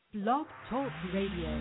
Blog Talk Radio.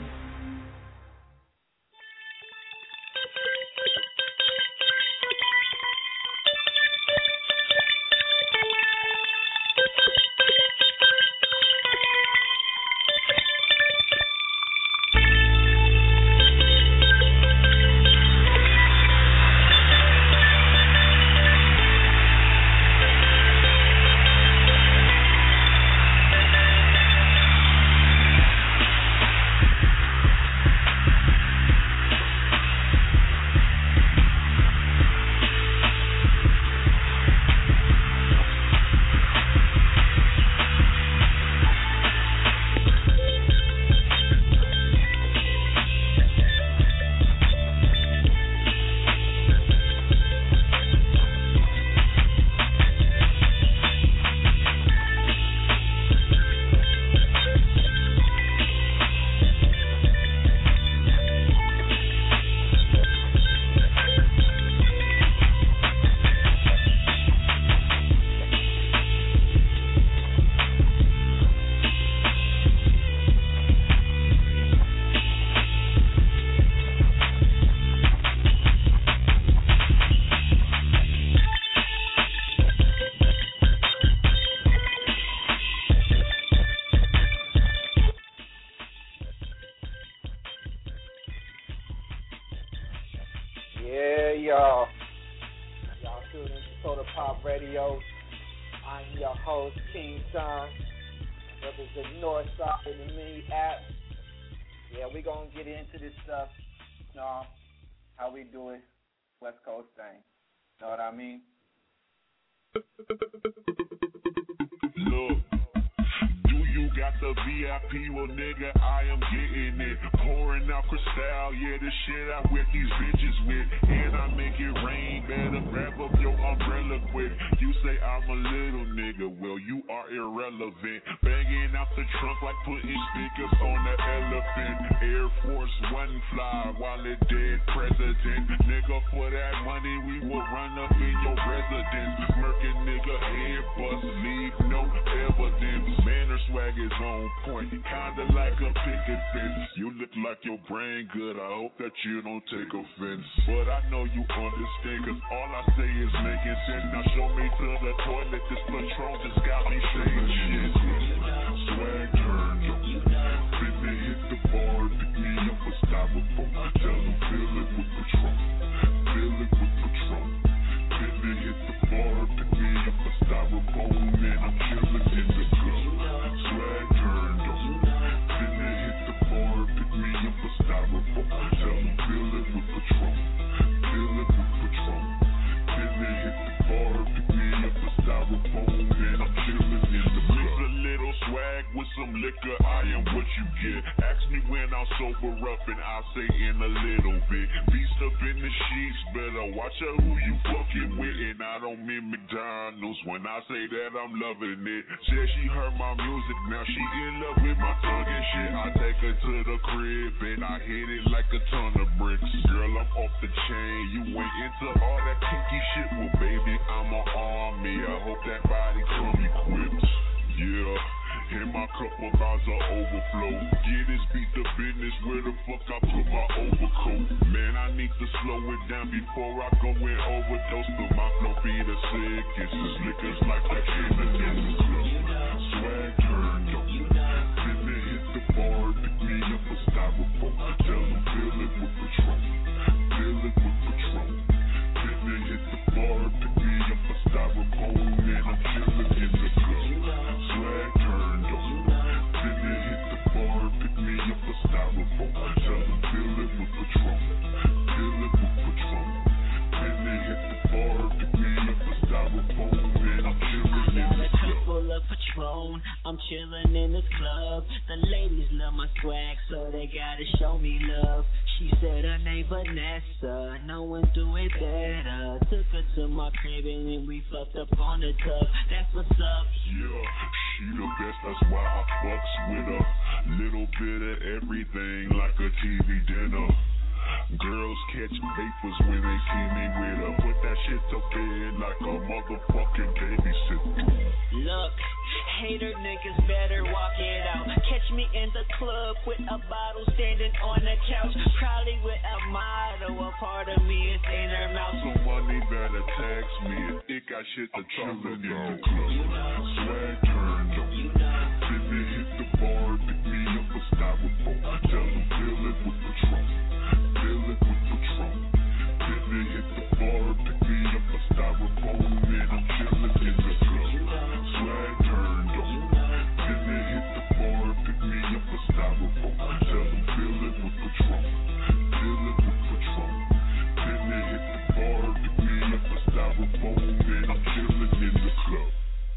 Girls catch papers when they see me with her. Put that shit to bed like a motherfucking babysitter. Look, hater niggas better walk it out. Catch me in the club with a bottle standing on the couch. Probably with a motto, a part of me is in her mouth. Somebody better text me. It got shit to talk in the club. Swag turned up. Then they hit the bar, pick me up a styrofoam. Tell them fill it with Patron. Fill it with Patron. Then they hit the bar, pick me up a styrofoam. And I'm chillin' in the club. Swag turned up. Then they hit the bar, pick me up a styrofoam. Tell them fill it with Patron. Fill it with Patron. Then they hit the bar, pick me up a styrofoam. And I'm chillin' in the club.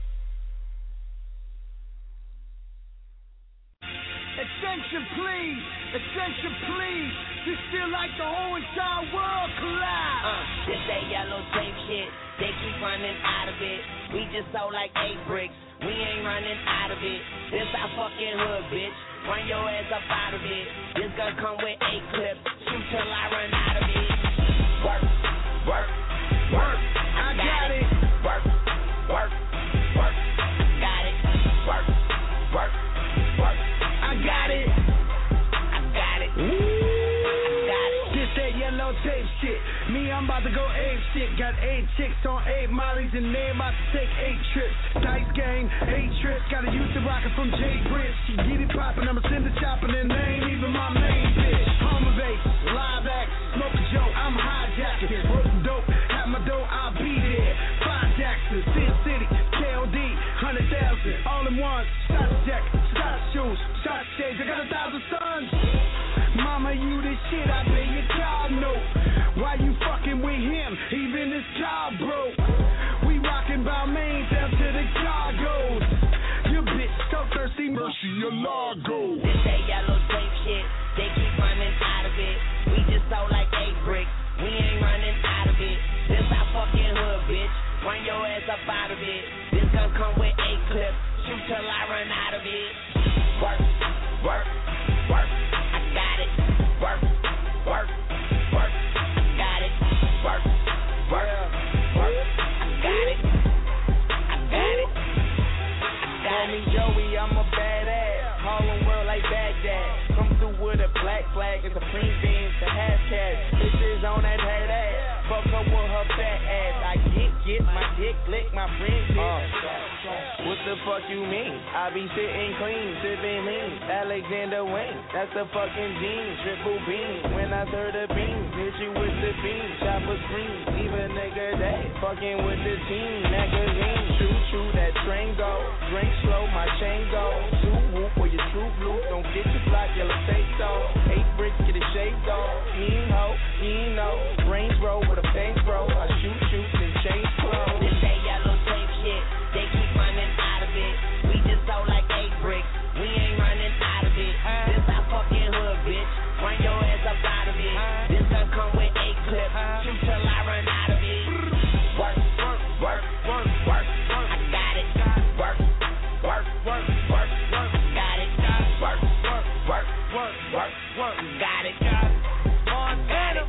Attention please, attention please. This feel like the whole entire world collapse. This that yellow tape shit, they keep running out of it. We just sold like 8 bricks, we ain't running out of it. This our fucking hood, bitch, run your ass up out of it. This gun come with 8 clips, shoot till I run out of it. Work, work, work, I got it. Work, work, work, got it. Work, work, work, I got it. I got it. I got it. This that yellow tape shit. Me, I'm about to go ape shit. Got 8 chicks on 8 mollies and they about to take 8 trips. Dice game, 8 trips. Gotta use the rocket from Jay Bridge. She get it poppin', I'ma send the choppin', and they ain't even my main bitch. Home base, live act, smoke a joke. I'm hijacking, broken dope, have my dough, I'll be there. 5 Jackson, Sin City, KOD, 100,000, all in one. Shot jack, shot shoes, shot shades. I got 1,000 sons. Mama, you the shit, I pay your car note. Why you fucking with him? Even his car broke. We rockin' Balmain down to the cargoes. Your bitch so thirsty, mercy your Largo. This that yellow tape shit, they keep running out of it. We just sold like 8 bricks, we ain't running out of it. This our fucking hood, bitch, run your ass up out of it. This gun come with 8 clips, shoot till I run out of it. Work, work, work, I got it. Work, work, work, I got it. Work, work, work, I got it. I got it. Call me Joey, I'm a badass. Harlem world like Baghdad. Come through with a black flag and supreme beams, the hashtag. Bitches on that head ass. Fuck her with her fat ass. I get my dick lick, my friend What the fuck you mean? I be sitting clean, sipping lean. Alexander Wayne, that's the fucking jeans. Triple beam, when I serve the beam, hit you with the beam. Chopper screen, leave a nigga dead. Fucking with the team, magazine. Shoot, that train go. Drink slow, my chain go. Two whoop for your true blue. Don't get your block, yellow say so. 8 bricks, get a shake though. He ain't ho, he ain't know. Range roll with a bank roll. I shoot, and change clothes. This that yellow tape shit, they keep running out of it. We just sold like 8 bricks, we ain't running out of it. This our fucking hood, bitch, run your ass up out of it. This gun come with 8 clips, shoot till I run out of it. Work, work, work, work, work, I got it. Work, work, work, work, work, got it. Work, work, work, work, work, work, got it. Montana,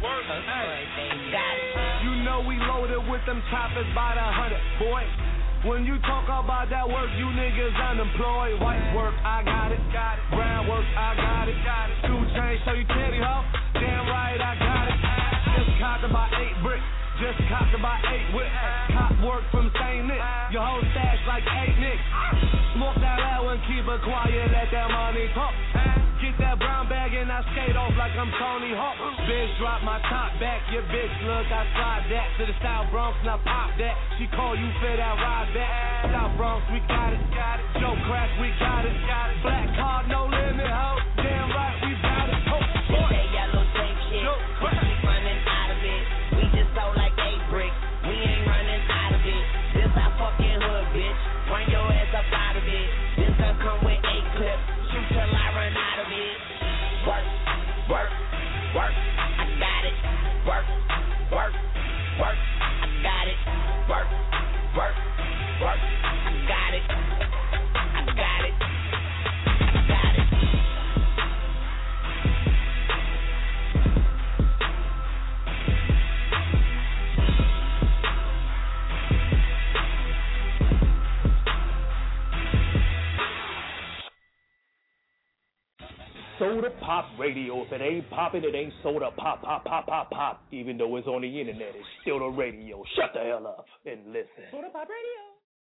got it. You know we loaded with them choppers by the 100, boy. When you talk about that work, you niggas unemployed. White work, I got it. Brown work, I got it. 2 chains, so you titty hoe. Damn right, I got it. Just copped about 8 bricks. Just copped about 8 whips. Cop work from St. Nick. Your whole stash like 8 nicks. Smoke that loud and keep it quiet, let that money talk. Get that brown bag and I skate off like I'm Tony Hawk. Bitch, drop my top back. Your bitch, look, I slide that to the South Bronx and I pop that. She call you for that ride back. South Bronx, we got it. Joe Crack, we got it. Black card, no limit, ho. Damn right, we got it. Oh, this that yellow tape shit, we keep running out of it. We just sold like 8 bricks, we ain't running out of it. This our fucking hood, bitch, run your ass up out of it. This gun come with 8 clips, shoot till I run out of it. Work, work, work, I got it. Work, work, work, I got it. Work, work, work, I got it. I got it. I got it. Soda Pop Radio. If it ain't popping, it ain't soda pop, pop, pop, pop, pop. Even though it's on the internet, it's still the radio. Shut the hell up and listen. Soda Pop Radio.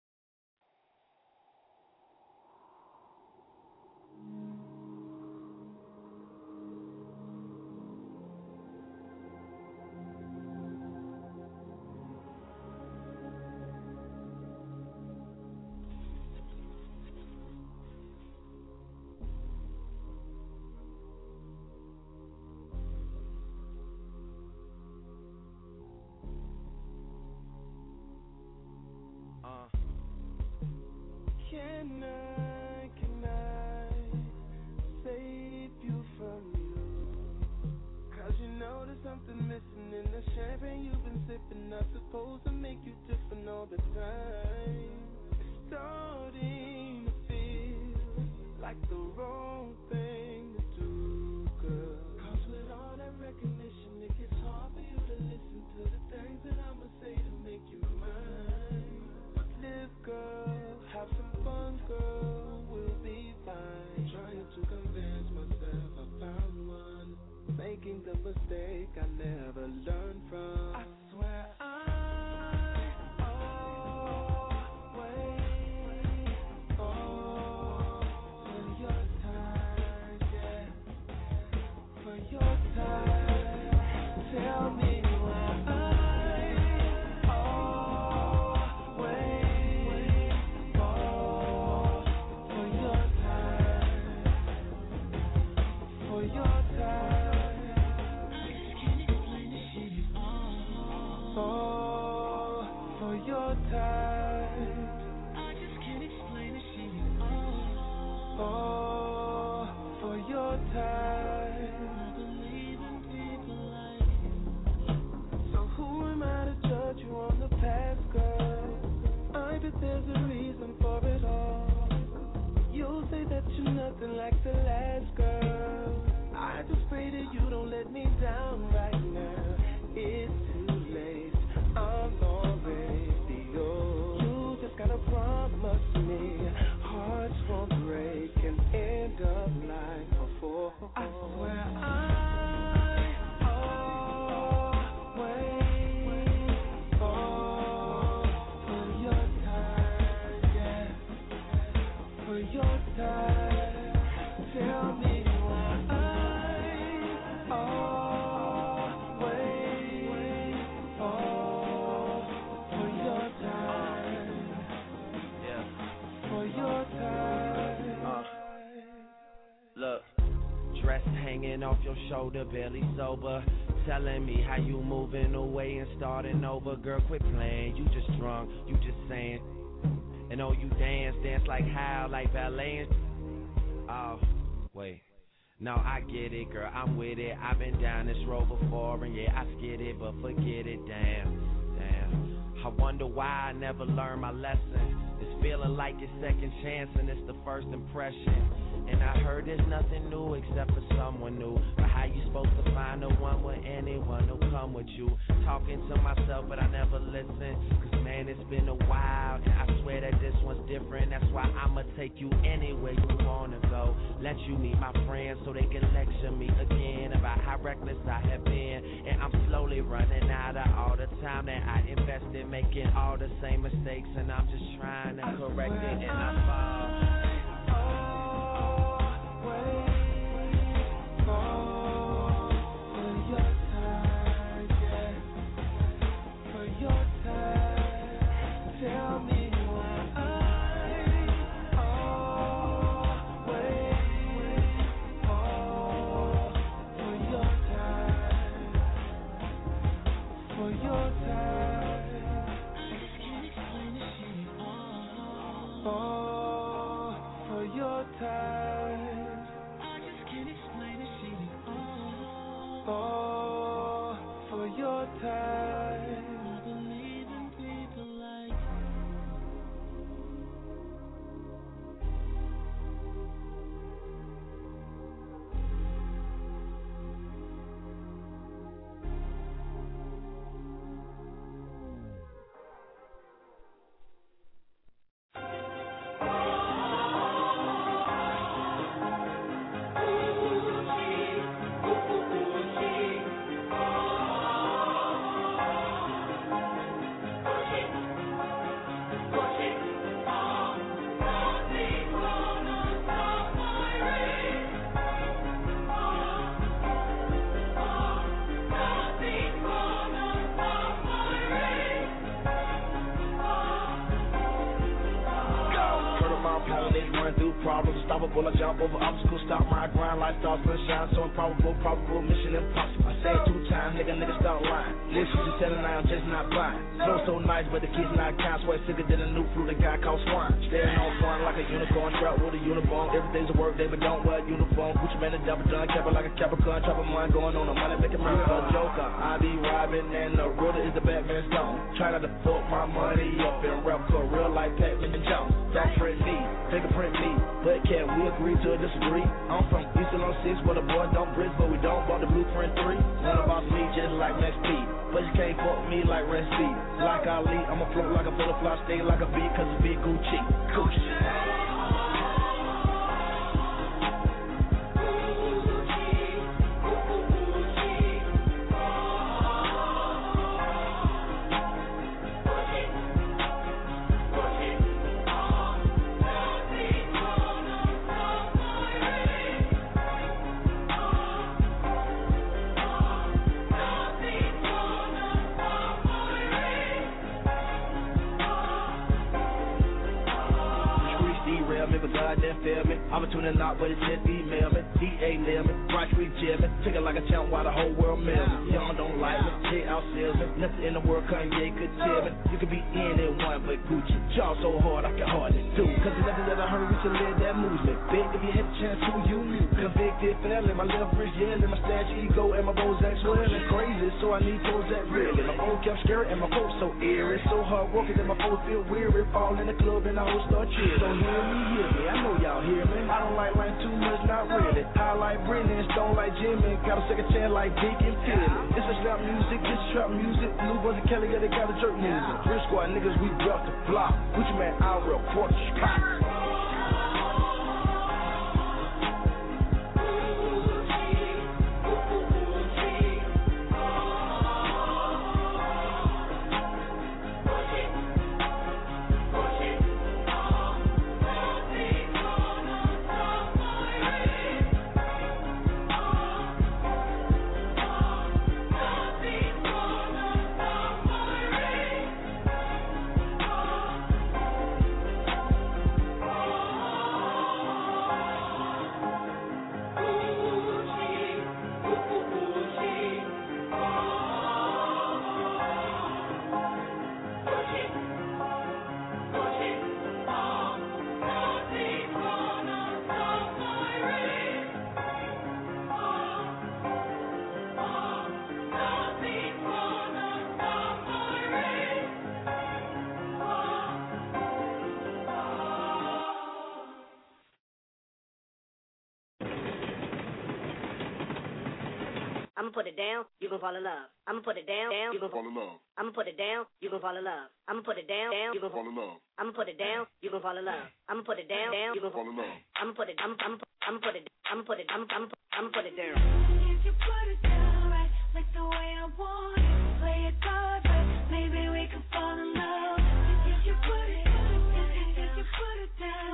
Can I save you from you? 'Cause you know there's something missing in the champagne you've been sipping. Not supposed to make you different all the time. It's starting to feel like the wrong thing to do, girl. 'Cause with all that recognition, it gets hard for you to listen to the things that I'ma say to make you mine. Live, girl, have some fun, girl, we'll be fine. Trying to convince myself I found one, making the mistake I never learned from. I swear I always fall for your time, yeah, for your time. Tell me why I always fall for your time, for your time. I just can't explain this shit at all. Fall for your time. I just can't explain this shit at all. Fall for your time. I believe in people like you. So who am I to judge you on the past, girl? I bet there's a reason for it all. You'll say that you're nothing like the last girl. I just pray that you don't let me down right now. It's too late, I'm already yours. You just gotta promise me hearts won't break and end up like before. I swear I always fall for your time, yeah, for your time. Tell me why I always fall for your time, yeah, for your time. Look, dress hanging off your shoulder, barely sober. Telling me how you moving away and starting over. Girl, quit playing, you just drunk, you just saying. And oh, you dance like how, like ballet. Oh, wait. No, I get it, girl, I'm with it. I've been down this road before, and yeah, I skid it, but forget it, damn. I wonder why I never learned my lesson. It's feeling like it's second chance, and it's the first impression. And I heard there's nothing new except for someone new. But how you supposed to find the one with anyone who'll come with you? Talking to myself, but I never listen. 'Cause man, it's been a while, and I swear that this one's different. That's why I'ma take you anywhere you wanna go. Let you meet my friends so they can lecture me again about how reckless I have been. And I'm slowly running out of all the time that I invested, making all the same mistakes. And I'm just trying to correct it, and I fall. Tell me why I always fall for your time, for your time. I just can't explain this shit at all. Fall for your time. I just can't explain this shit at all. Fall for your time. I believe in people like you. problems. Unstoppable, I jump over obstacles, stop my grind, lifestyle sunshine, so improbable, probable, mission impossible. I said 2 times, nigga, stop lying. Listen to telling I am just not buying. Flow so nice, but the kids not kind. Sweat sicker than a new fruit that got caught swine. Staring on front like a unicorn, trap with a uniform. Everything's a work day, but don't wear a uniform. Gucci man, the double done, cap it like a Capricorn. Trapping mine, going on the money, making money for a joker. I be robbing, and the ruler is the Batman stone. Try not to fuck my money up and rap for real life, Pac-Man and Jones. Don't print me, fingerprint me, but can we agree to disagree? I'm from Eastern on 6, where the boys don't bridge, but we don't bought the blueprint 3. One about me, just like Max P, but you can't fuck me like Red Sea. Like Ali, I'ma float like a butterfly, stay like a bee, cause it's big Gucci. Gucci. Opportunity not, but it just email me. DA nail me, Bright Street jail me. Take it like a champ while the whole world mail me. Y'all don't like me, J out sales me. Nothing in the world Kanye could tell me. You could be anyone but Gucci. Jaw so hard I can hardly do. Cause there's nothing that I heard recently that moves me. Big if you had a chance to you mute. Convicted felon, my left wrist yelling. My stash ego and my Bozak swelling. Crazy, so I need Bozak really. My phone kept scary and my folks so eerie. So hard working that my folks feel weary. Fall in the club and I will start cheering. So hear me, I know y'all hear me. I don't like lying too much, not really. I like Britney and Stone like Jimmy. Got a second chance like Deacon Philly. This is rap music, this is trap music. Blue Buzz and Kelly, yeah, they got a jerk music. Real squad niggas, we built the block. Gucci man, I report the spot. I'ma put it down, you gon' fall in love. I'ma put it down, you gon' fall in love. I'ma put it down, you gon' fall in love. I'ma put it down, you gon' fall in love. I'ma put it down, you gon' fall in love. I'ma put it down, you gon' fall in love. I'ma put it down. If you put it down right, like the way I want it, play it hard, right, maybe we can fall in love. If you put it down,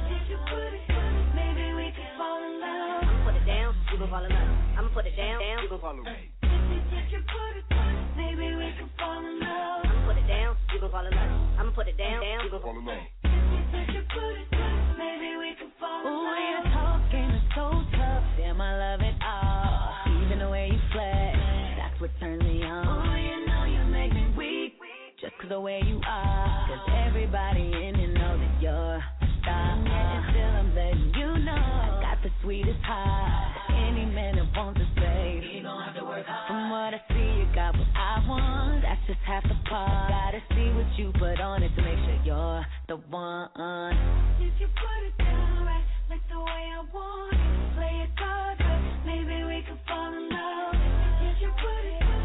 maybe we can fall in love. I'ma put it down, you gon' fall in love. I'ma put it down, you gon' fall in love. If you put it down, maybe we can fall in love. I'ma put it down, you gon' fall in love. I'ma put it down, you gon' fall in love. If you put it down, maybe we can fall in love. Ooh, your talk game is so tough, damn, I love it all. Even the way you flex, that's what turns me on. Ooh, you know you make me weak, just 'cause the way you are. 'Cause everybody in it knows that you're a star. And still I'm letting you know I got the sweetest heart. Any man that wants to say, you gon' have to work hard. From what I see, you got what I want. That's just half the part. Gotta see what you put on it to make sure you're the one. If you put it down right, like the way I want it, play it hard, right, maybe we can fall in love. If you put it down,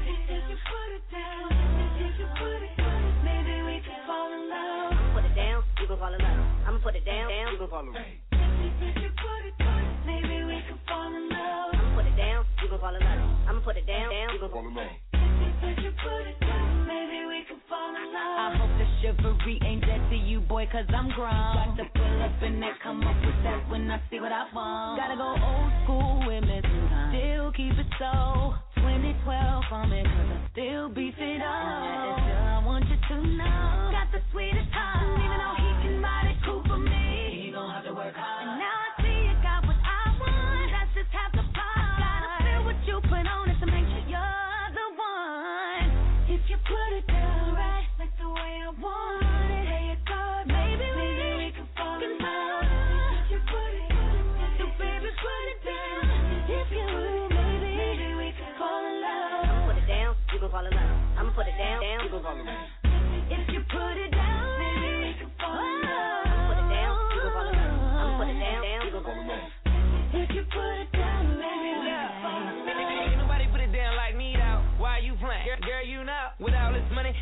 maybe we can fall in love. I'ma put it down, you gon' fall in love. I'ma put it down, you gon' fall in love. If you put it down, maybe we can fall in love. I'ma put it down, you gon' fall in love. I'ma put it down, you gon' fall in love. If you put it down, maybe we can fall in love. I hope the chivalry ain't dead to you, boy, 'cause I'm grown. Got to pull up in that, come up with that when I see what I want. Gotta go old school with me sometimes. Still keep it so 2012 on me, 'cause I still beat it up. And still I want you to know, got the sweetest heart. Even though he can ride it cool for me, he gon' have to work hard.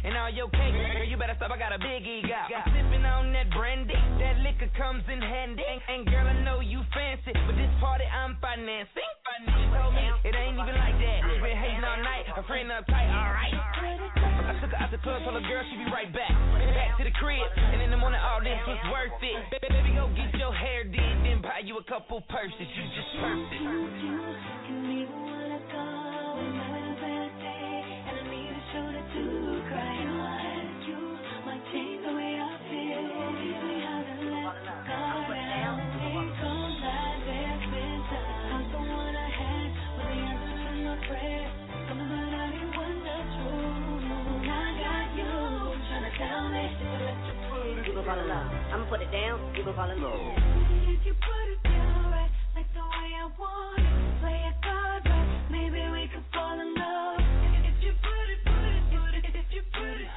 and all your cake. Girl, you better stop, I got a big ego. I'm sipping on that brandy, that liquor comes in handy. And girl, I know you fancy, but this party I'm financing. She told me it ain't even like that. She been hating all night, her friend uptight, alright. I took her out the club, told her girl she be right back. Back to the crib, and in the morning all this was worth it. Baby, go get your hair did, then buy you a couple purses. You just perfect. You wanna go, and now it's a better day, and I need a shoulder to cry on. You might change the way I feel. Teach me how to let go down. Ain't gon' lie, there's been times I'm the one I had with the answers to my prayers. Something that I didn't want the truth. I got you trying to tell me you gon' fall in love. I'ma put it down, you gon' fall in love. If you put it down right, like the way I want it, play it hard right, maybe we could fall in love. If you put it, if you put it,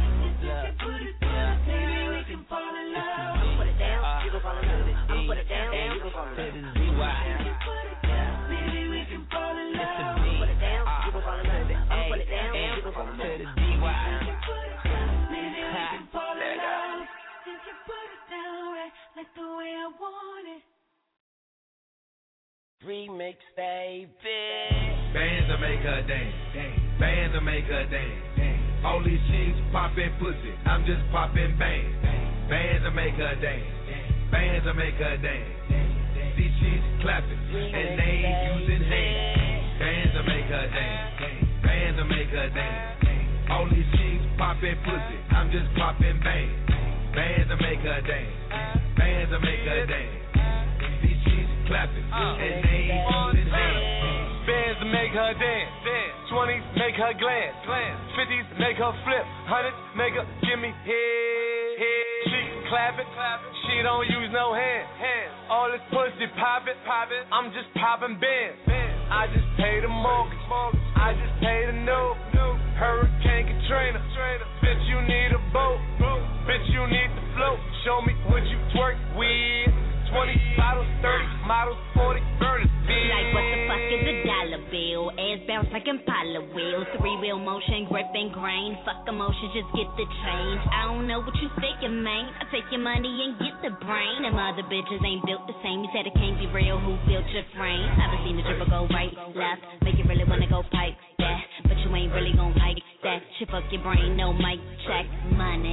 maybe we can fall in love. I'ma put it down, you gon' fall in love. I'ma put it down, you gon' fall in love. If you put it down, maybe we can fall in love. I'ma put it down, you gon' fall in love. I'ma put it down, you gon' fall in love. If you put it down, maybe we can fall in love. If you put it down right, like the way I want it. Remix, baby. Bands that make her dance, bands that make her dance. All these chicks poppin' pussy, I'm just poppin' bang. Bands that make her dance, bands that make her dance. These chicks clapping and they ain't using hands. Bands that make her dance, bands that make her dance. All these chicks poppin' pussy, I'm just poppin' bang. Bands that make her dance, bands that make her dance. These chicks clapping and they ain't using hands. Bands to make her dance, 20s make her glance, 50s make her flip, 100s make her give me head. She clapping, she don't use no hands. All this pussy poppin', I'm just poppin' bands. I just pay the mortgage, I just pay the note. Hurricane Katrina, bitch you need a boat, bitch you need to float. Show me what you twerk with. 20 bottles, 30 models, 40 burners. Like what the fuck is a dollar bill? Ass bounce like Impala wheels. 3-wheel motion, grip and grain. Fuck emotions, just get the change. I don't know what you thinking, man. I take your money and get the brain. Them other bitches ain't built the same. You said it can't be real. Who built your frame? I done seen the dribble go right, left. Make you really wanna go pipe that, but you ain't really gon' like that. Shit fuck your brain, no mic check. Money,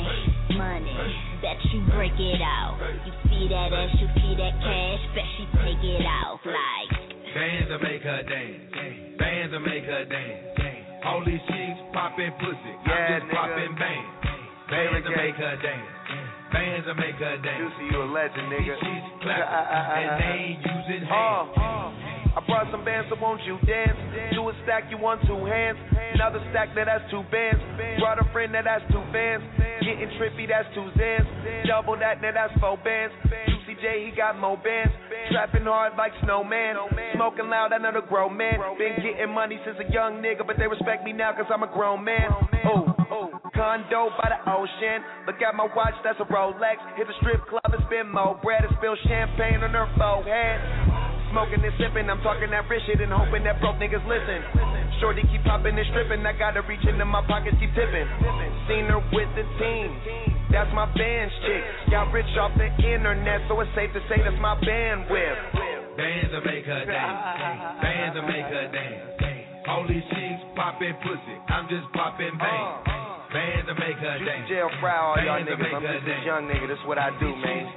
bet you break it out. You see that ass, you see that cash, bet she take it out like. Bands that make her dance, bands that make her dance. All these chicks poppin' pussy, I'm just poppin' bang. Bands that make her dance, bands that make her dance. You see you a legend, nigga. These chicks clappin' and they ain't using hands. I brought some bands, so won't you dance? Do a stack, you want 2 hands. Another stack, that's 2 bands. Brought a friend, that's 2 bands. Getting trippy, that's 2 Zans. Double that, that's 4 bands. Juicy J, he got more bands. Trapping hard like Snowman. Smoking loud, I know the grown man. Been getting money since a young nigga, but they respect me now cause I'm a grown man. Condo by the ocean. Look at my watch, that's a Rolex. Hit the strip club and spend more bread and spill champagne on her forehead. Smoking and sipping, I'm talking that rich shit and hoping that broke niggas listen. Shorty keep popping and stripping, I gotta reach into my pockets, keep tipping. Seen her with the team, that's my band's chick. Got rich off the internet, so it's safe to say that's my bandwidth. Bands that make her dance, bands that make her dance. All these chicks poppin' pussy, I'm just poppin' bang. Bands that make her dance. Jail fry all y'all niggas, I'm just this young nigga, that's what I do, man.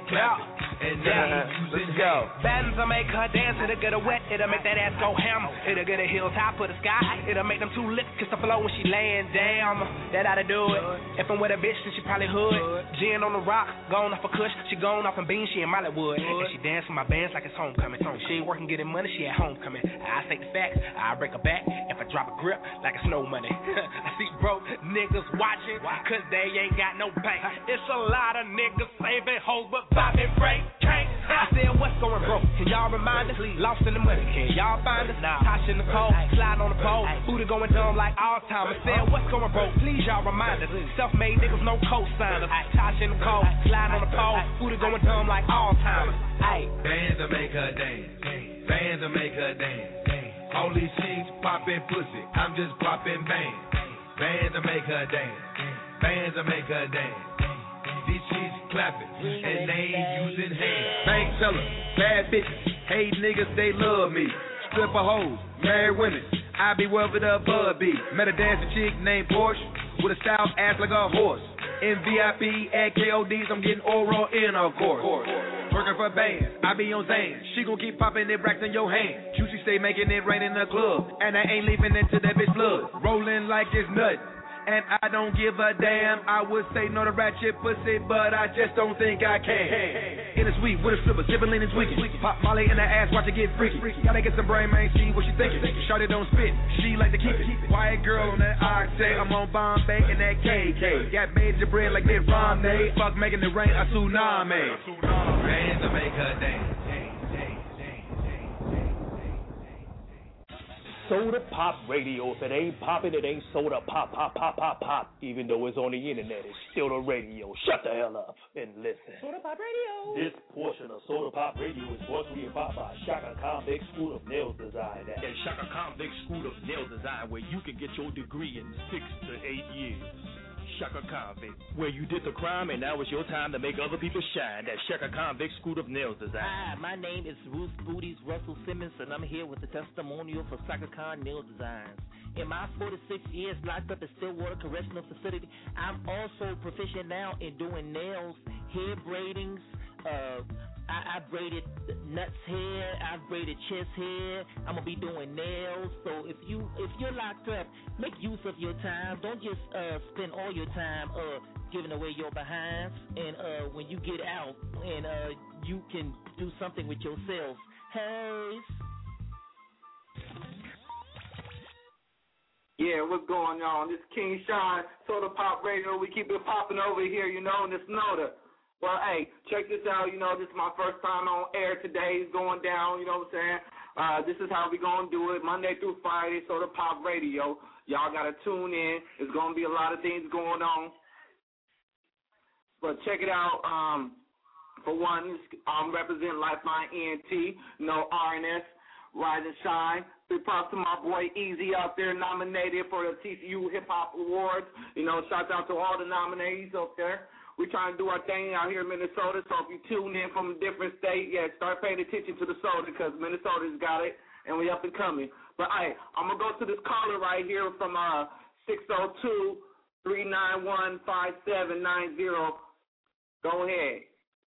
Let's go. Bands will make her dance, it'll get her wet, it'll make that ass go ham. It'll get a hilltop of the sky, it'll make them 2 lips kiss the floor when she laying down. That oughta do it. If I'm with a bitch, then she probably hood. Gin on the rock, gone off a kush, she gone off a bean, she in Mollywood. And she dance with my bands like it's homecoming. She ain't working getting money, she at homecoming. I state the facts, I break her back if I drop a grip like it's snow money. I see broke niggas watching, cause they ain't got no bank. It's a lot of niggas saving hoes, but bobbing break. I said, what's going broke? Can y'all remind us? Lost in the money, can y'all find us? Tasha in the cold, sliding on the pole. Booty going dumb like all time. I said, what's going broke? Please y'all remind us. Self-made niggas, no co-signers. Tasha in the cold, sliding on the pole. Booty going dumb like all time. Bands that make her dance, bands that make her dance. All these chicks poppin' pussy, I'm just poppin' bang. Bands that make her dance, bands will make her dance. These chicks clapping, and they ain't using hands. Bank teller, bad bitches, hate niggas, they love me. Stripper hoes, married women, I be wherever the bud be. Met a dancing chick named Porsche, with a style ass like a horse. In VIP at KODs, I'm getting oral in, of course. Working for bands, I be on Zan. She gon' keep popping it racks in your hand. Juicy stay making it rain in the club, and I ain't leaving until that bitch blood. Rolling like it's nothing, and I don't give a damn. I would say no to ratchet pussy, but I just don't think I can. In the suite with a stripper, sipping lean and tweaking. Pop Molly in the ass, watch it get freaky. Gotta get some brain, man, see what she thinking. Shawty don't spit, she like to keep it. Quiet girl on that octane, I'm on Bombay and that KK. Got major bread like Mitt Romney. Fuck making it rain, a tsunami. Bands to make her dance. Soda Pop Radio. If it ain't popping, it ain't soda pop, pop, pop, pop, pop. Even though it's on the internet, it's still the radio. Shut the hell up and listen. Soda Pop Radio. This portion of Soda Pop Radio is brought to you by Shaka Convict School of Nail Design. At Shaka Convict School of Nail Design, where you can get your degree in 6 to 8 years. Shaka Convict, where you did the crime and now it's your time to make other people shine. At Shaka Convict School of Nail Design. Hi, my name is Bruce Booties Russell Simmons, and I'm here with the testimonial for Shaka Khan Nail Designs. In my 46 years locked up at Stillwater Correctional Facility, I'm also proficient now in doing nails, hair braidings. I braided nuts hair, I braided chest hair. I'm gonna be doing nails. So if you're locked up, make use of your time. Don't just spend all your time giving away your behinds. And when you get out, and you can do something with yourself. Hey. Yeah, what's going on? This is King Sean, Soda Pop Radio. We keep it popping over here, you know, in this Noda. Well, hey, check this out. You know, this is my first time on air today. It's going down, you know what I'm saying? This is how we going to do it, Monday through Friday, Soda Pop Radio. Y'all got to tune in. There's going to be a lot of things going on. But check it out. For one, I'm representing Lifeline ENT, you know, RNS, Rise and Shine. Big props to my boy Easy out there, nominated for the TCU Hip Hop Awards. You know, shout out to all the nominees out there. We're trying to do our thing out here in Minnesota, so if you tune in from a different state, yeah, start paying attention to the soda because Minnesota's got it, and we up and coming. But, hey, I'm going to go to this caller right here from 602-391-5790. Go ahead.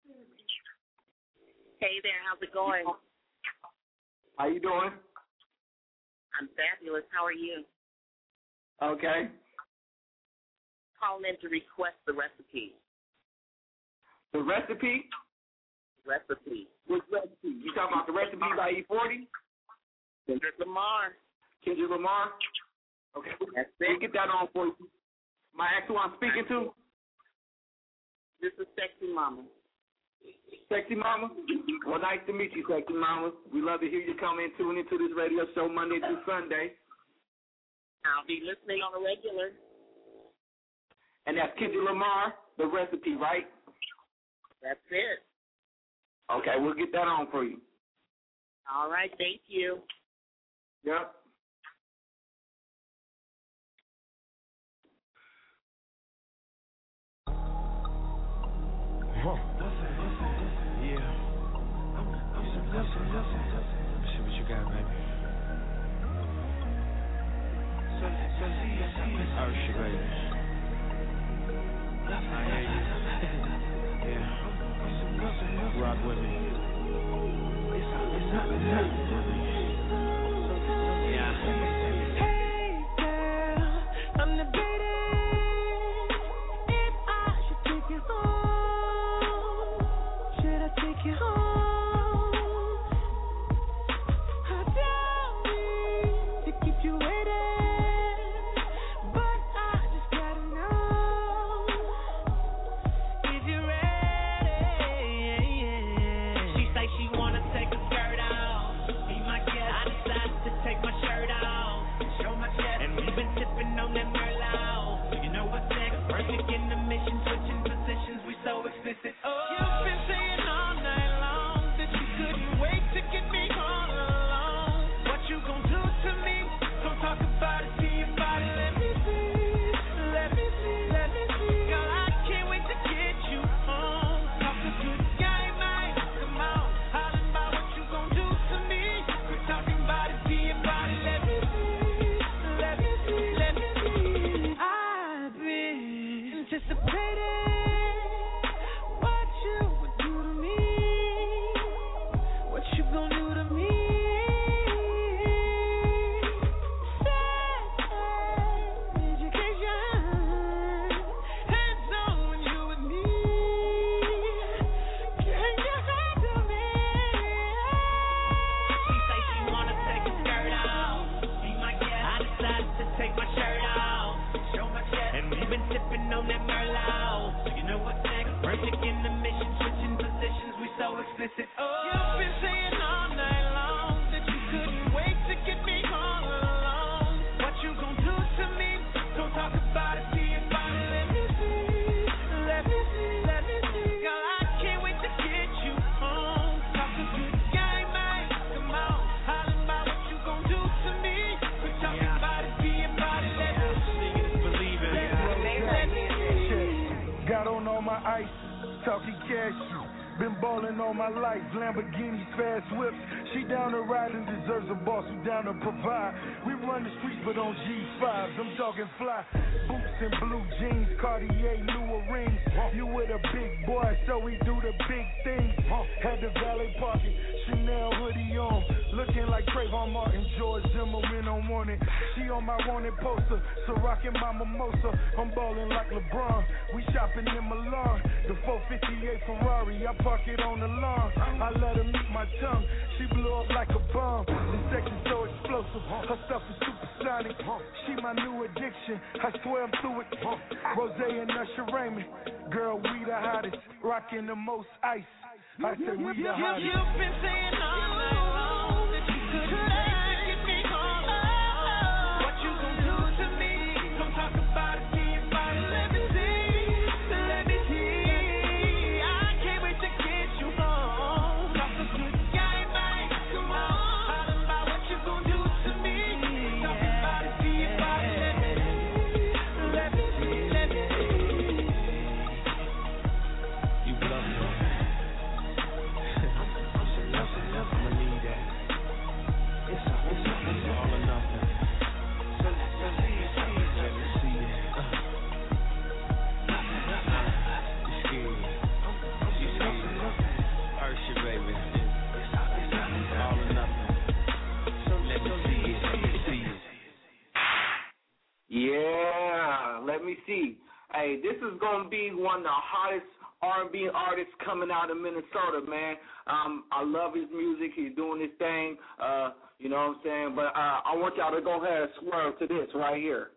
Hey there, how's it going? How you doing? I'm fabulous. How are you? Okay. Calling in to request the recipe. The recipe? Recipe. Which recipe? You talking about the recipe by E40? Kendrick Lamar. Kendrick Lamar? Okay. That's it. We'll get that on for you. My ask who I'm speaking to? This is Sexy Mama. Sexy Mama? Well, nice to meet you, Sexy Mama. We love to hear you come in, tune into this radio show Monday through Sunday. I'll be listening on a regular. And that's Kendrick Lamar, the recipe, right? That's it. Okay, we'll get that on for you. All right, thank you. Yep. Yeah. Let's see what you got, baby. Ursha, baby. I hear you. Yeah. Rock with me. Yeah. Hey girl, I'm debating if I should take you home. Should I take you home? I don't mean to keep you waiting, but I just gotta know if you're ready. She say she wanna take her skirt off, be my guest. I decided to take my shirt off, show my chest, and we've been sipping on that Merlot. You know what's next? Perfect in the mission, switching positions, we so explicit. Oh, you've been saying all night long that you couldn't wait to get me all alone. What you gon' do to me? Don't talk about it, see your body. Let me see, let me see, let me see. sipping on that Merlot. So you know what's next? Perfect in the mission, switching positions, we so explicit. Oh, you've been saying all night long that you couldn't wait to get me all alone. What you gon' do to me? Don't talk about it, see about it. Let me see, let me see, let me see. Girl, I can't wait to get you home. Talk a good game, man. Come on, hollering about what you gon' do to me. Quit talking about it, be about it. Let me see, believe it. Let me see. Got on all my ice, talking cash. Been ballin' all my life, Lamborghinis, fast whips. She down to ride and deserves a boss who down to provide. We run the streets but on G5s, I'm talking fly. Boots and blue jeans, Cartier, Louis rings. You with a big boy, so we do the big things. Had the valet parking, Chanel hoodie on. Looking like Trayvon Martin, George Zimmerman on warning. She on my wanted poster, so rockin' my mimosa. I'm ballin' like LeBron, we shopping in Milan. The 458 Ferrari, I park it on the lawn. I let her meet my tongue, she blew up like a bomb. The sex is so explosive, her stuff is supersonic. She my new addiction, I swear I'm through it. Rose and Usher Raymond, girl, we the hottest, rockin' the most ice. I said we the hottest. You've been saying all night long that you couldn't wait to get me home. What you gon' do to me? Don't talk about it, see about it. Let me see, let me see. I can't wait to get you home. Talk a good game, man. Come on, hollering about what you gon' do to me. Talk about it, see about it. Let me see, let me see. You bluff me. I'ma need that. It's all or nothing. Let me see it. You scared? You scared? Ursha, baby. All or nothing. Let me see it. Let me see it. Yeah, let me see. Hey, this is gonna be one of the hottest R&B artists coming out of Minnesota, man. I love his music. He's doing his thing. You know what I'm saying? But I want y'all to go ahead and swerve to this right here.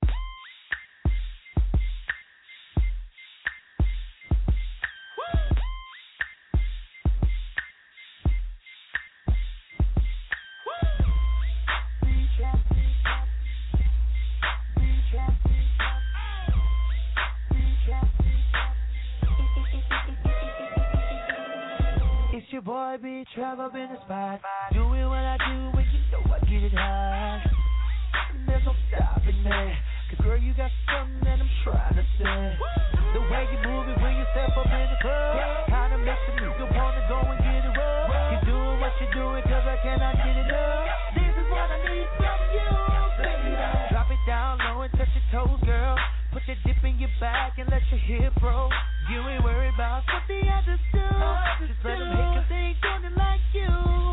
It's your boy B, Trav up in the spot. Doing what I do when you know I get it high. There's no stopping me. Cause girl, you got something that I'm trying to say. The way you move it when you step up in the club kinda makes a nigga wanna go and get it up. You're doing what you're doing cause I cannot get it up. This is what I need from you, baby. Drop it down low and touch your toes, girl. Put your dip in your back and let your hip roll. You ain't worried about what the others do. Just let them hate cause they ain't doing it like you.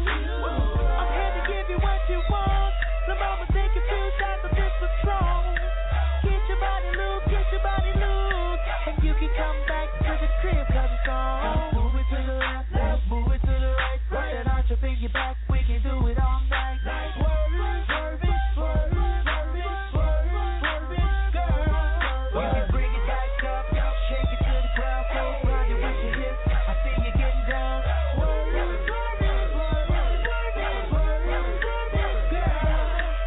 I'm here to give you what you want. The mama take you 2 shots of this Patron. Get your body loose, get your body loose. And you can come back to the crib cause it's on. Move it to the left, let's move it to the right. Put that arch up in your back, we can do it all night. Swerve it, swerve it, swerve it, swerve it, swerve it, swerve it, girl. You can bring it back up, shake it to the ground, so grind it with your hips. I see you getting down. Swerve it, swerve it, swerve it, swerve it, swerve it, swerve it, girl.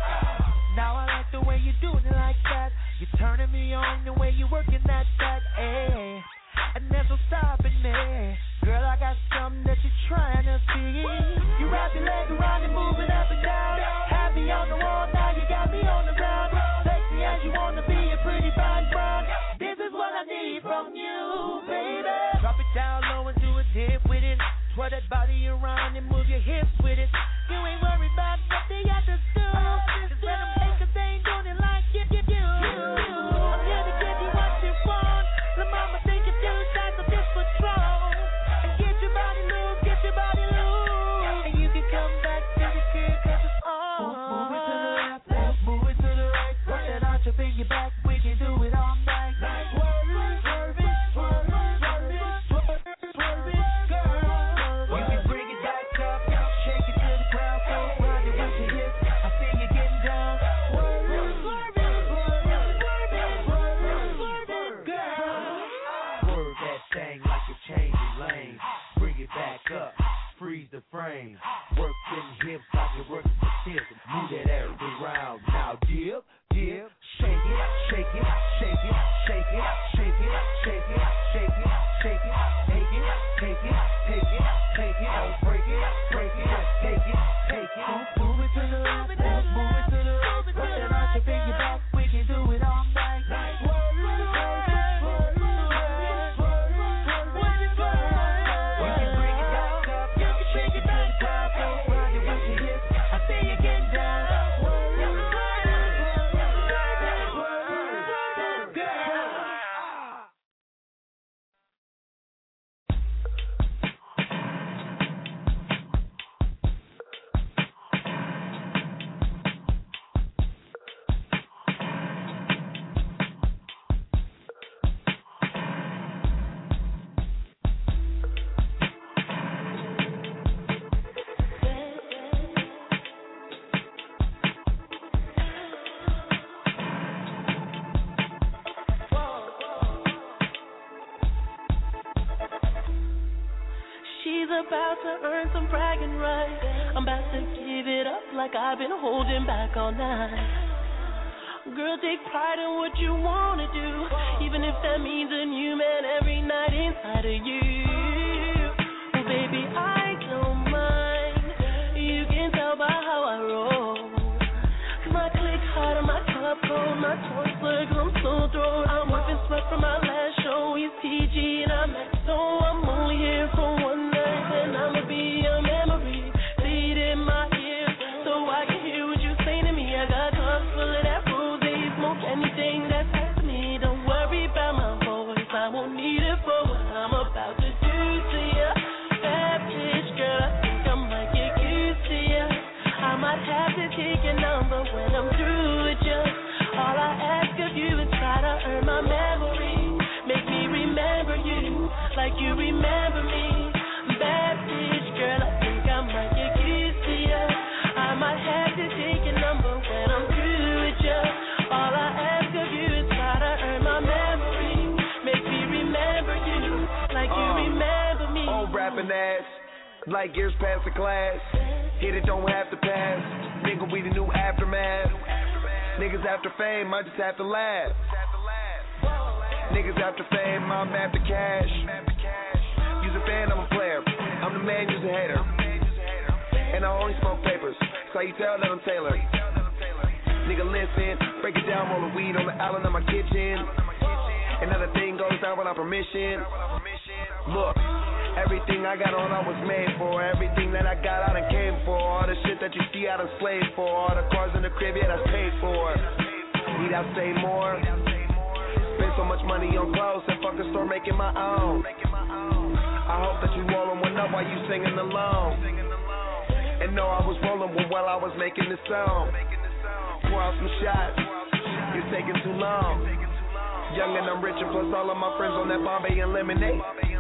Now I like the way you're doing it like that. You're turning me on the way you're working that, ayy. And there's no stopping me. Girl, I got something that you're trying to see. You wrap your leg around and move it up and down. Have me on the wall, now you got me on the ground. Sexy as you wanna be, a pretty fine brown. This is what I need from you, baby. Drop it down low and do a dip with it. Twirl that body around and move your hips with it. You ain't worried about what the others do. Just let them hate cause they ain't doing it like you. I'm here to give you what you want. The mama take you 2 shots of this Patron. And get your body loose, get your body loose. And you can come back to the crib cause it's on. Move it to the left, let's move it to the right. Put that arch up in your back, we can do it all night. Swerve it, swerve it, swerve it, swerve it, swerve it, swerve it, girl. You can bring it back up, shake shizzle. Move that ass around. Now dip, dip, shake it, shake it, shake it, shake it, shake it, shake it, shake it, shake it, take it, take it, take it, take it, don't break it, break it, take it, take it. Move it to the left, move it to the right, put it on your finger back, we can do it all night. About to earn some bragging rights. I'm about to give it up like I've been holding back all night. Girl, take pride in what you wanna do, even if that means a new man every night inside of you. Oh baby, I don't mind. You can tell by how I roll. My click hot and my cup cold, my tongue slurs, I'm so throat. I'm whipping sweat from my last show. He's TG and I'm XO. I'm only here for one night. I'ma be a memory, see it in my ear, so I can hear what you say to me. I got cups full of that rosé, smoke anything that's happening. Don't worry about my voice, I won't need it for what I'm about to do to ya. Bad bitch, girl, I think I might get used to ya. I might have to take your number when I'm through with ya. All I ask of you is try to earn my memory, make me remember you like you remember me. Bad bitch, girl, I think I might get used to ya. I might have to take your number when I'm through with ya. All I ask of you is try to earn my memory, make me remember you like you remember me. Old rapping ass, like years past the class. Hit it, don't have to pass. Nigga, we the new aftermath. Niggas after fame, I just have to laugh. Niggas after fame, I'm after cash. You's a fan, I'm a player. I'm the man, you's a hater. And I only smoke papers, so you tell that I'm Taylor. Nigga, listen, break it down, roll the weed on the island of my kitchen. Another thing goes down without permission. Look, everything I got on I was made for. Everything that I got I done came for. All the shit that you see I done slaved for. All the cars in the crib, yeah, that's paid for. Need I say more? Spend so much money on clothes and fuck a store making my own. I hope that you rolling one up while you singing along. And know I was rolling one while I was making this song. Pour out some shots, it's taking too long. Young and I'm rich and plus all of my friends on that Bombay and lemonade.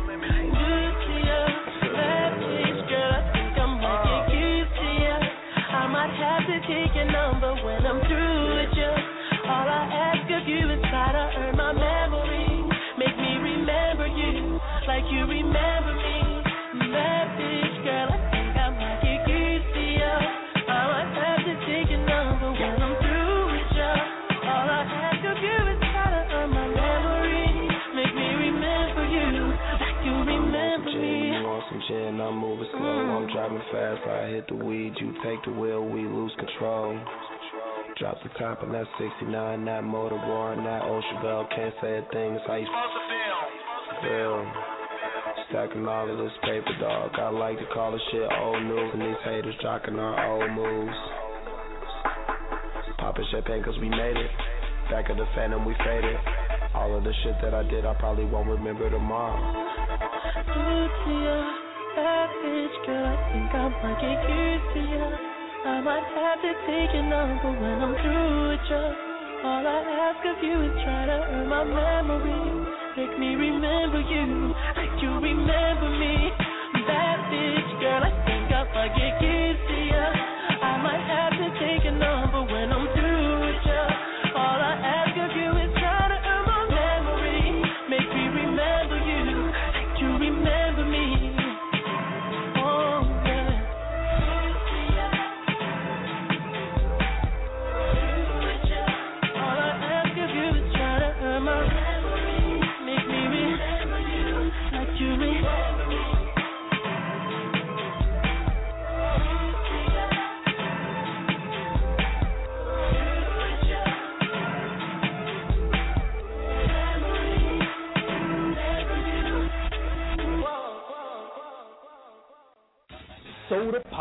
Bad bitch, girl, I think I might get used to ya. I might have to take your number when I'm through with ya. All I ask of you is try to earn my memory, make me remember you like you remember me. Bad bitch, girl, I think I might get used to ya. I might have to take your number when I'm through with ya. All I ask of you is try to earn my memory, make me remember you like you remember me. You want some gin, I'm moving slow. I'm driving fast, I hit the weed. You take the wheel, we lose control. Drop the top and that's 69, that motor roaring, that ocean bell. Can't say a thing, it's how you supposed to feel. Stacking all of this paper, dog. I like to call this shit old news, and these haters jocking our old moves. Popping champagne cause we made it. Back of the phantom, we faded. All of the shit that I did, I probably won't remember tomorrow. Bad bitch, girl, I think I might get used to ya. I might have to take your number when I'm through with ya. All I ask of you is try to earn my memory, make me remember you like you remember me. Bad bitch, girl, I think I might get used to ya. I might have to take your number when I'm through with ya. All I ask of you is try to earn my memory, make me remember you like you remember me. Oh, yeah.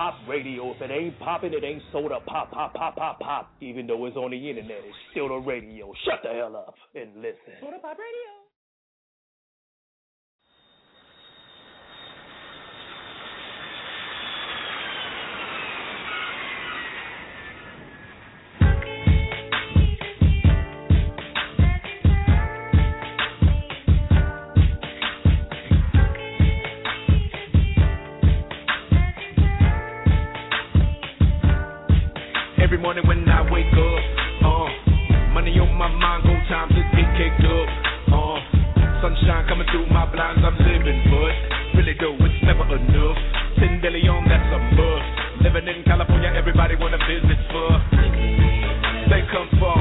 pop radio. If it ain't popping, it ain't soda pop, pop, pop, pop, pop. Even though it's on the internet, it's still the radio. Shut the hell up and listen. Soda Pop Radio. Every morning when I wake up, money on my mind, go time to get caked up. Sunshine coming through my blinds, I'm living, but really though it's never enough. 10 billion, that's a must. Living in California, everybody wanna visit for. They come from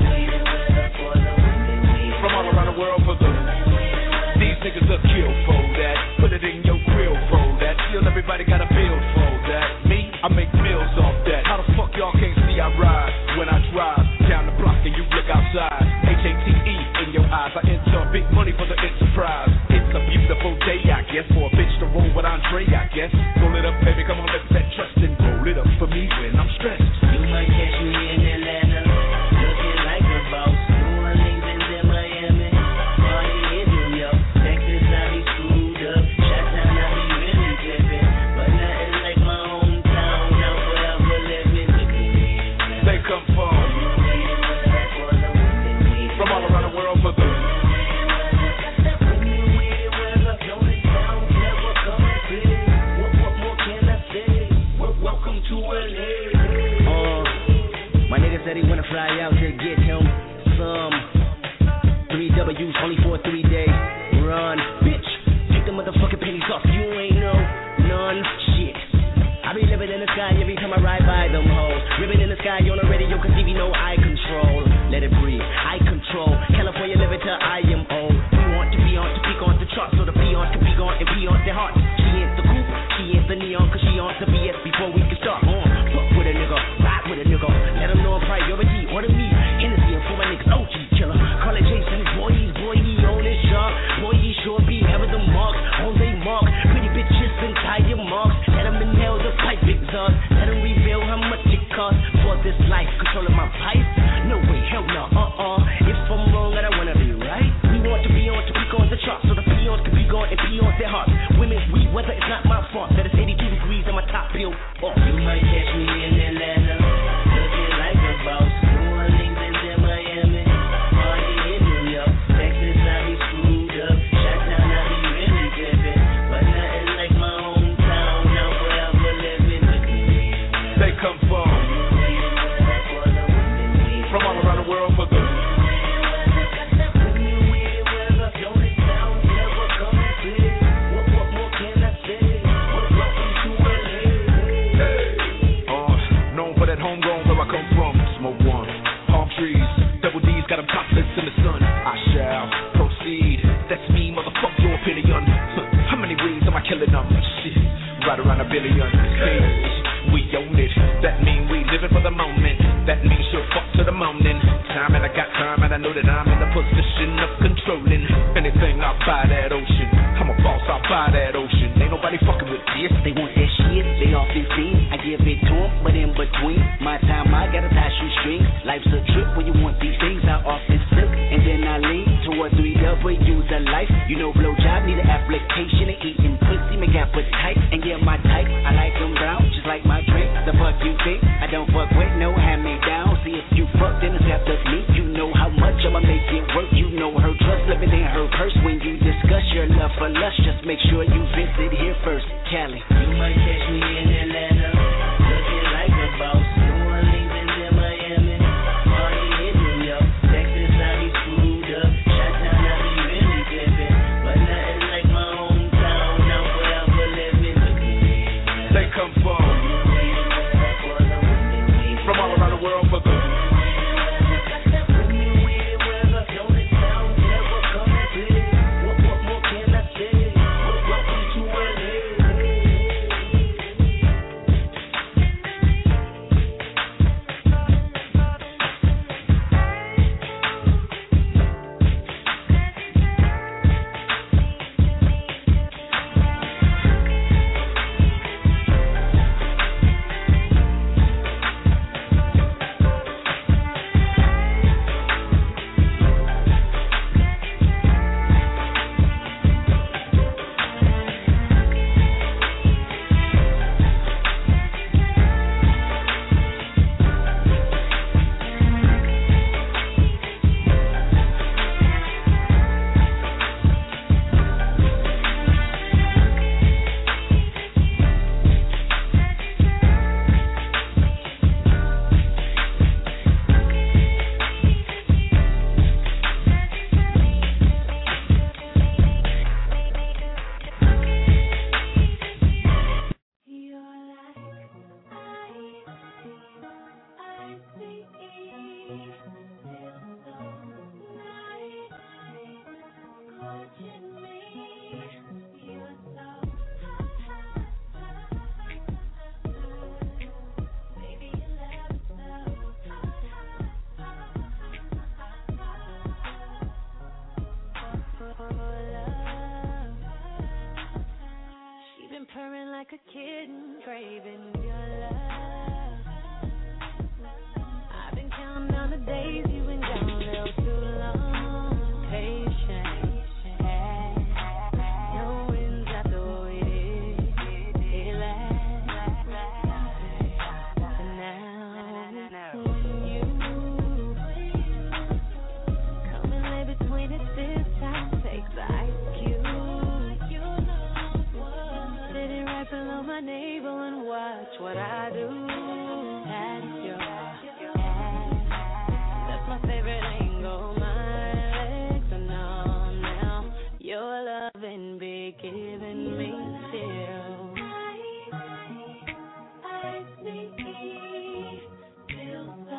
all around the world for the. These niggas are kill for that. Put it in your grill for that. Still everybody got a bill for that. Me, I make meals off that. How the fuck y'all can't see I ride when I drive down the block and you look outside? HATE in your eyes. I enter big money for the enterprise. It's a beautiful day, I guess, for a bitch to roll with Andre, I guess. Roll it up, baby, come on, let's set trust and roll it up for me when I'm stressed. You might catch me in Atlanta, looking like a boss. New Orleans and then Miami, party in New York. Texas, I be screwed up. Chi-town, I be really drippin'. But nothing like my hometown, now forever living. They come from all around the world for the. Welcome to LA. My nigga said he wanna fly out to get him some 3 W's only for a 3-day run. Bitch, take the motherfucking pennies off. You ain't know none shit. I be living in the sky every time I ride by them hoes. Ribbon in the sky on the radio, cause TV no eye control. Let it breathe, I control. California living till I am old. We want to be on to peak on the charts, so the peons can be gone and peons their hearts. She ain't the coupe, she ain't the neon, cause she on the BS before we can start. Fuck with a nigga, ride with a nigga. Let them know I'm priority, order me. Hennessy and for my niggas, OG killer. Call it Jason, boy, he on his shark. Boy, he sure be having the marks on they mark. Pretty bitches and tire marks. Let them inhale the pipe exhaust. Let them reveal how much it costs for this life. Controlling my pipe? No way, hell no, If I'm wrong, I don't wanna be right. We want to be on to peak on the charts, so the peons can be gone and peons their hearts. Women, we weather, it's not my fault that it's 82 degrees and my top bill off. You might catch me in Atlanta, looking like a boss. New Orleans and then Miami, party in New York. Texas, I be screwed up. Chi-town, I be really drippin'. But nothing like my hometown, now forever living. They come from all around the world for the. Known for that homegrown where I come from. Smoke one, palm trees, double D's got them topless in the sun. I shall proceed. That's me, motherfuck your opinion. How many ways am I killing them? Shit, right around a billion. Hey, we own it. That mean we living for the moment. That means she'll fuck to the morning. Time and I got time and I know that I'm in the position of controlling anything out by that ocean. I'm a boss out by that ocean. Ain't nobody fucking with this. They want that shit, they often seen. I give it to them, but in between my time I gotta tie shoestrings. Life's a trip when you want these things. I often slip and then I lean toward 3 W's of life. You know blowjob need an application and eating pussy make appetite. And yeah, my type, I like them brown, just like my drink. The fuck you think? I don't fuck with no hand-me-down. See if you fuck, then it's after me. You know how much I'ma make it work. You know her trust living in her purse. When you discuss your love for lust, just make sure you visit here first. Cali. You might catch me in Atlanta, looking like a boss. New Orleans and then Miami, party in New York. Texas, I be screwed up. Chi-town, I be really drippin'. But nothing like my hometown, now forever living. They come from all around the world for the. kidding, craving your love. I've been counting down the days you've been gone a little too long. Patient, knowing that's the way it lasts. And now, when you come and lay between us this time, take the ice cube. Below my navel and watch what I do. That's your ass. That's my favorite angle. My legs are numb now. Your loving be giving me chills. I feel so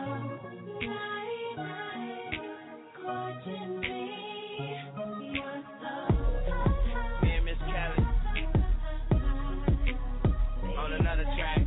nice, watching me. You're so Yeah, Miss Kelly. On another track.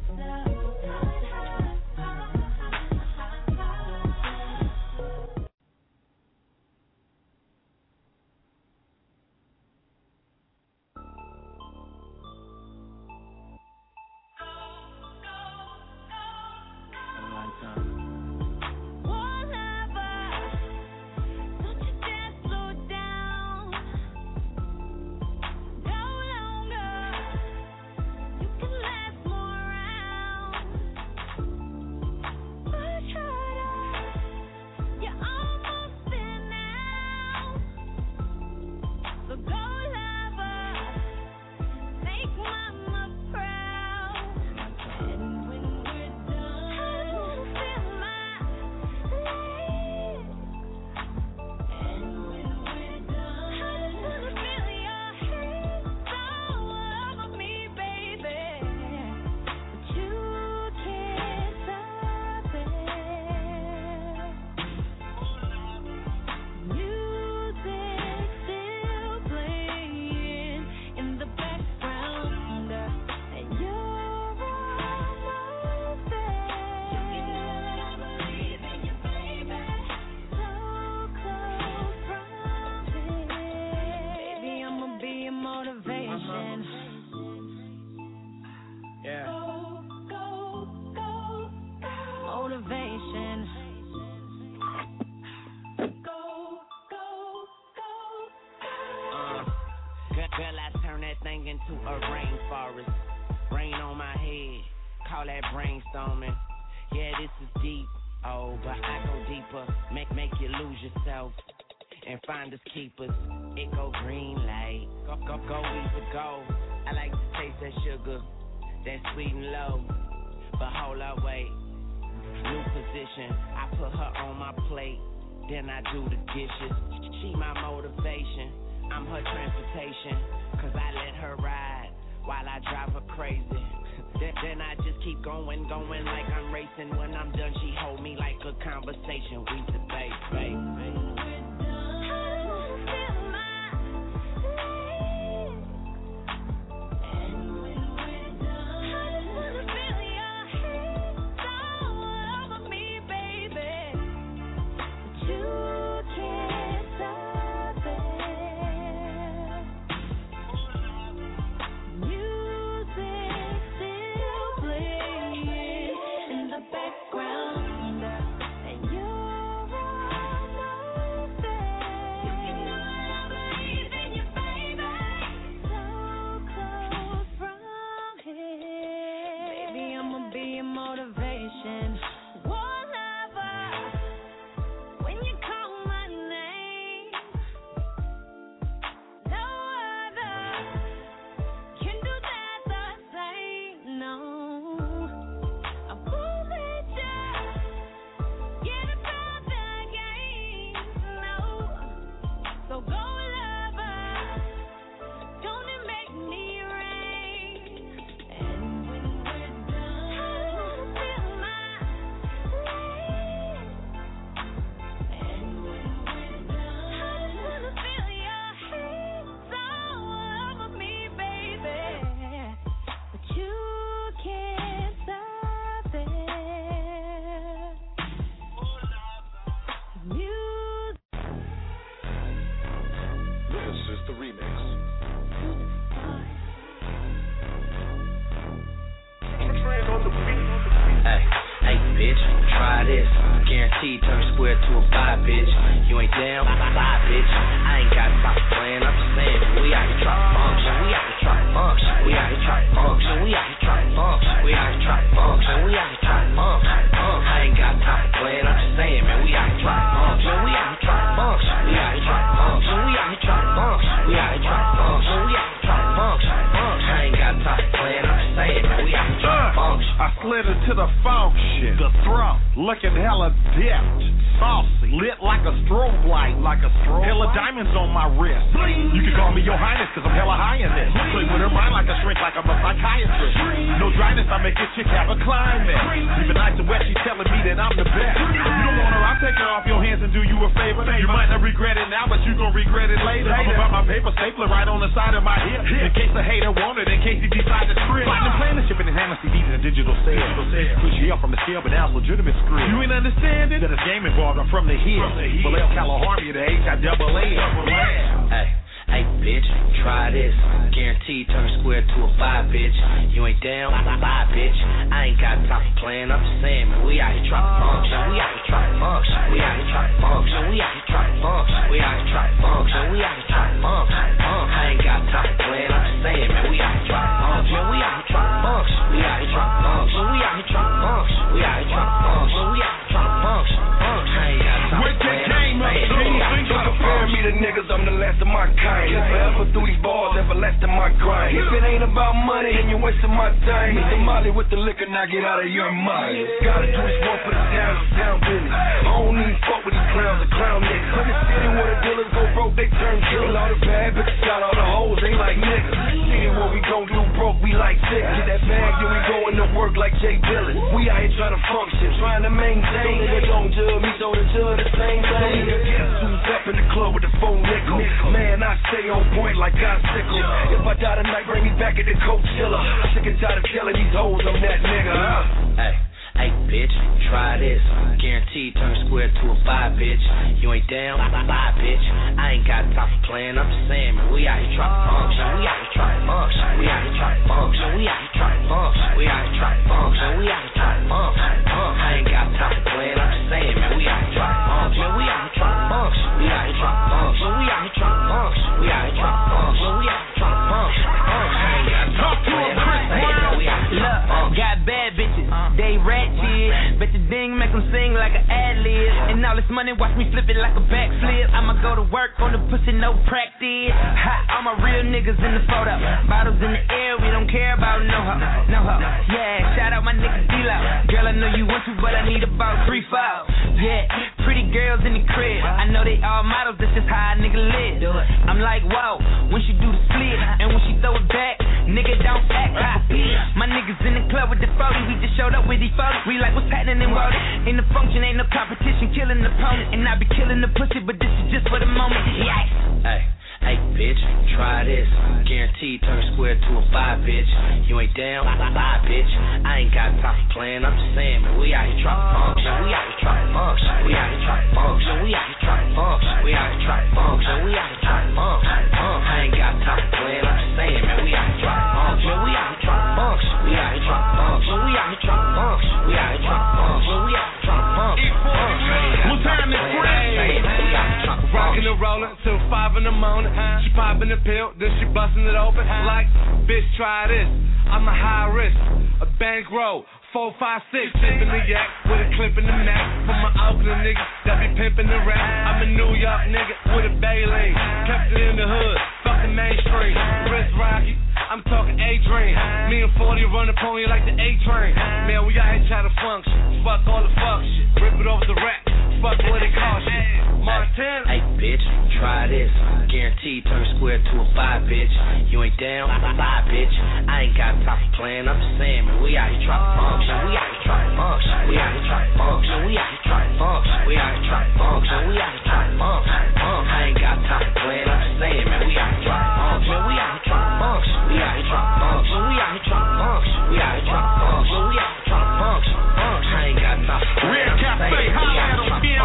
Girl, I turn that thing into a rainforest. Rain on my head, call that brainstorming. Yeah, this is deep, oh, but I go deeper. Make you lose yourself and find us keepers. It go green light, go, we go. I like to taste that sugar, that sweet and low. But hold up, wait, new position. I put her on my plate, then I do the dishes. She my motivation, I'm her transportation. Cause I let her ride while I drive her crazy. Then I just keep going like I'm racing. When I'm done, she hold me like a conversation. We debate, baby. Background, and you're Guaranteed turn square to a 5, bitch. You ain't down, 5, bitch. I ain't got time for playing. I'm just saying, we out here trying to function. We out here trying to function. We out here trying to function. We out here trying to function. We out here trying to function. We out here trying to function. I ain't got time for playing. I'm just saying, man, we out here trying to function. We out here trying to function. We out here trying to function. We out here trying to function. We out here trying to function. We out here trying to function. I ain't got time for playing. I'm just saying, man, we out here trying to function. I slid into the function, the throat, looking hella dipped, saucy, lit like a strobe light, hella diamonds on my wrist. You can call me your highness, cause I'm hella high in this. Play with her mind like a shrink, like I'm a psychiatrist. No dryness, I make this chick have a climax. Even nice and wet, she's telling me that I'm the best. You don't want her, I'll take her off your hands and do you a favor. You might not regret it now, but you gon' regret it later. I'm about my paper stapler right on the side of my hip. In case a hater want it, in case he decide to trip. Platinum plan the shipping and handling CDs and digital sales. Push you up from the scale, but now it's legitimate script. You ain't understanding that it's game involved. I'm from the hill. Vallejo, California, the H-I-double-A. Hey, bitch, try this. Guaranteed turn square to a 5, bitch. You ain't down, 5, bitch. I ain't got time for playing. I'm just saying, man, we out here trying to function. We out here trying to function. We out here trying to function. We out here trying to function. We out here trying to function. We out here trying to function. I ain't got time for playing. I'm just saying, man, we out here trying to function. We out here trying to function. We out here trying to function. We out here trying to function. We out here trying to function. We out here trying to function. I ain't got time for playing. Don't compare me to niggas, I'm the last of my kind. Forever through these bars, everlasting my grind. If it ain't about money, then you're wasting my time. Hit the molly with the liquor, now get out of your mind. Gotta do this one for the town business. I don't even fuck with these clowns, the clown niggas. In the city where the dealers go broke, they turn killers. All the bad bitches got all the hoes, they like niggas. City where we gon' do broke, we like sick. Get that bag, then we going to work like Jay Dillon. We out here trying to function, trying to maintain. Niggas don't judge me, so they judge the same thing. Guess who's up in the club with the phone nickel? Man, I stay on point like I sickle. If I die tonight, bring me back at the Coachella. Sick and tired of telling these hoes I'm that nigga. Hey, bitch, try this. Guaranteed turn square to a 5, bitch. You ain't down, 5, bitch. I ain't got time for playing. I'm just saying, man, we out here trying to function. We out here trying to function. We out here trying to function. We out here trying to function. We out here trying to function. We out here trying to function. I ain't got time for playing. I'm just saying, man, we out here trying to function. We out here trying to function. We out here trying to function. We out here trying to function. We out here trying to function. We out here trying to function. I ain't got time for playing. I'm just saying, man, we out here trying to function. Got bad bitches, they ratchet. Bet the ding make them sing like an ad-lib. And all this money, watch me flip it like a backflip. I'ma go to work on the pussy, no practice. All my real niggas in the photo. Bottles in the air, we don't care about no hoe. Yeah, shout out my nigga D-Lo. Girl, I know you want to, but I need about 3, 4. Yeah, pretty girls in the crib. I know they all models, that's just how a nigga live. I'm like, whoa, when she do the split, and when she throw it back, nigga don't act hot. My niggas in the club with the 40, we just showed up with these 40. We like, what's happening in Wody? In the function, ain't no competition, killing the opponent. And I be killing the pussy, but this is just for the moment. Yeah. Hey, bitch, try this. Guaranteed turn square to a 5, bitch. You ain't down, 5, bitch. I ain't got time for playing. I'm just saying, man, we out here trying to function. We out here trying to function. We out here trying to function. We out here trying to function. We out here trying to function. We out here trying to function. I ain't got time for playing. I'm just saying, man, we out here trying to function. We out here trying to function. We out here trying to function. We out here trying to function. We out here trying to function. We out here trying to function. What time is it? Rockin' and rollin' till 5 in the morning. She poppin' the pill, then she bustin' it open. Like, bitch, try this. I'm a high risk, a bankroll. 4, 5, 6, sippin' the yak with a clip in the Mac. For my Oakland niggas that be pimpin' the rap. I'm a New York nigga with a Bailey. Kept it in the hood, fuckin' mainstream. Wrist rocky, I'm talking A-Dream. Me and 40 run up on you like the A-Train. Man, we out here try to function. Fuck all the fuck shit. Rip it off the rack. Fuck what it cost shit. Montana. Hey, bitch, try this. Guaranteed turn square to a 5, bitch. You ain't down, 5, bitch. I ain't got time for playing. I'm just saying, man, we out here trying to function. We out here trying to function. We out here trying to function. We out here trying to function. We out here trying to function. We out here trying to function. I ain't got time for playing. I'm just saying, man, we out here trying to function. We out here trying to function. We out here trying to function. We out here trying to function. We out here trying to function. We out here trying to function. I ain't got time for playing. I'm just saying, we out here trying to function.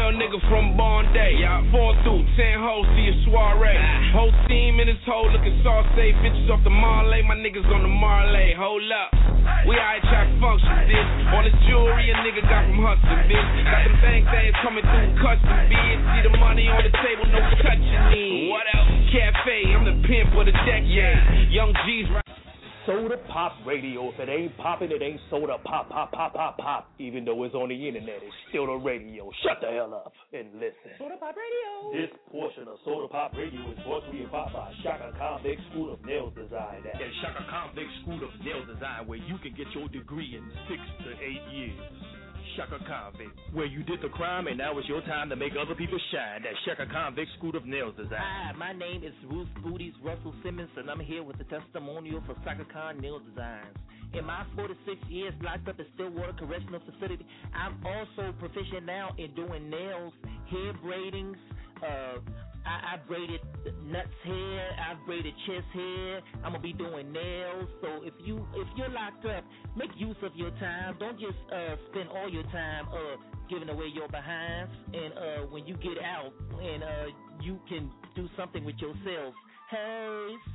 real nigga from Bondi. 4 through 10 hoes, see a soiree. Whole team in this hole looking saucy. Bitches off the Marley, my niggas on the Marley. Hold up. We alright try to function, bitch. All this jewelry a nigga got from hustling, bitch. Got them things coming through custom, bitch. See the money on the table, no touching it. What else? Cafe, I'm the pimp of the decade. Young G's right. Soda Pop Radio. If it ain't poppin', it ain't soda pop, pop, pop, pop, pop. Even though it's on the internet, it's still the radio. Shut the hell up and listen. Soda Pop Radio. This portion of Soda Pop Radio is brought to you by Shaka Convict School of Nails Design. At Shaka Convict School of Nails Design, where you can get your degree in 6 to 8 years. Shaka Convict, where you did the crime and now it's your time to make other people shine. That's Shaka Convict School of Nails Design. Hi, my name is Ruth Booties Russell Simmons, and I'm here with a testimonial for Shaka Khan Nail Designs. In my 46 years locked up at Stillwater Correctional Facility, I'm also proficient now in doing nails, hair braidings. I braided nuts hair, I've braided chest hair. I'm gonna be doing nails. So if you're locked up, make use of your time. Don't just spend all your time giving away your behinds. And when you get out, and you can do something with yourself. Hey.